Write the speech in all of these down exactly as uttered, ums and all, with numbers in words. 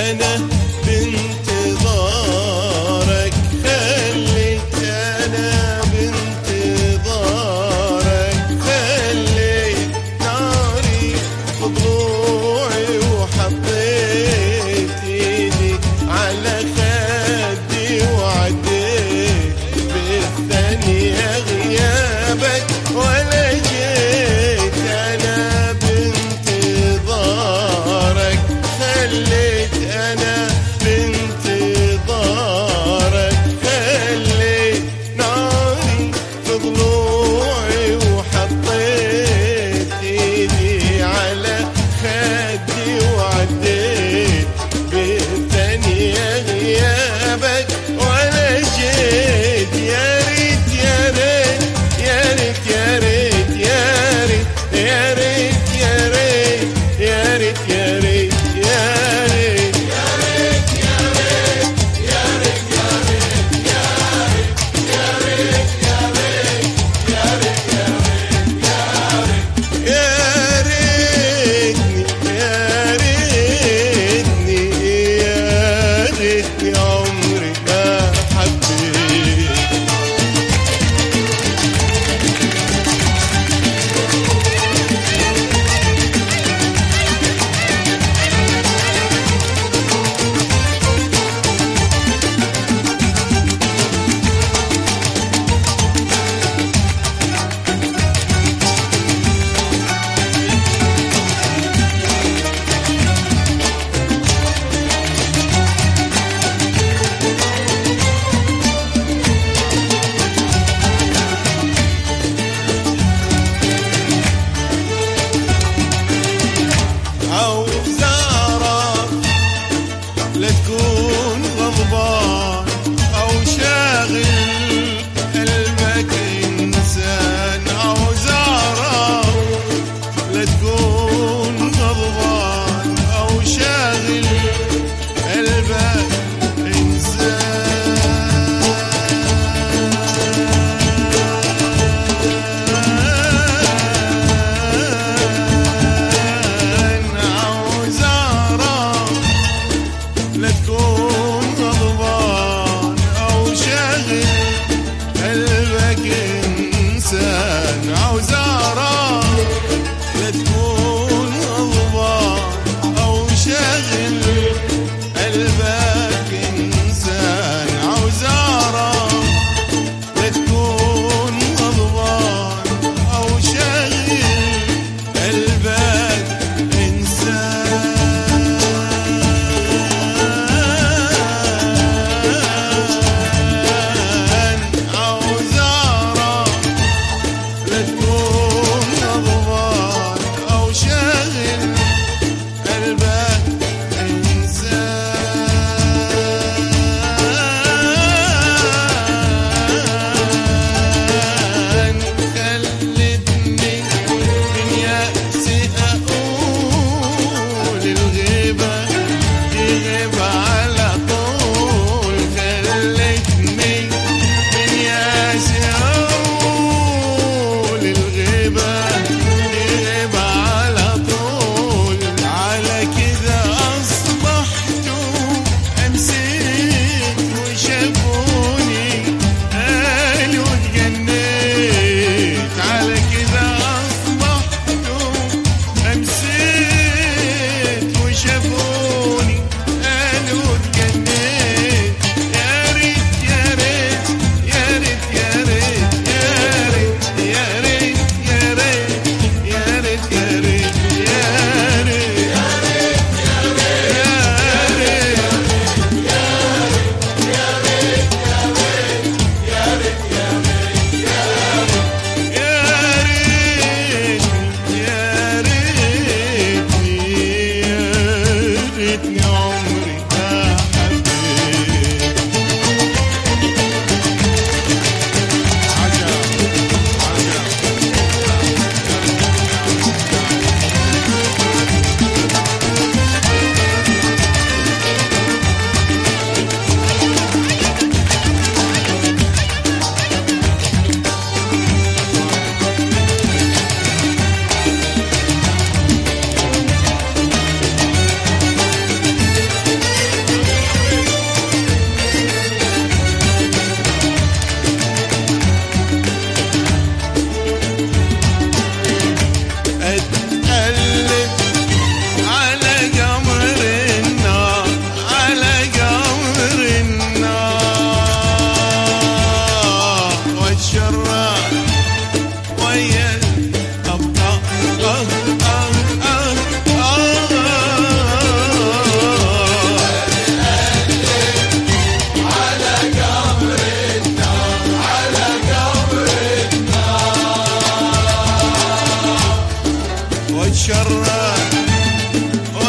أنا بانتظارك، خليت أنا بانتظارك، خليت ناري في ضلوعي وحطيت إيدي على خدي وعديت بالثانية غيابك ولا جيت. أنا بانتظارك، خليت أنا بانتظارك، خليت ناري في ضلوعي وحطيت إيدي على خدي وعديت بالثانية غيابك ولا جيت. يا ريت يا ريت يا ريت يا ريت يا ريت يا ريت يا ريت يا ريت يا ريت يا ريت يا ريتني يا ريتني يا ريتني عمري ما حبيت. عاوز أعرف لا تكون غضبان أو شاغل قلبك إنسان. عاوز أعرف لا تكون غضبان أو شاغل قلبك لا تكون غضبان أو شاغل قلبك إنسان. عاوز أعرف لا تكون غضبان أو شاغل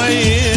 عين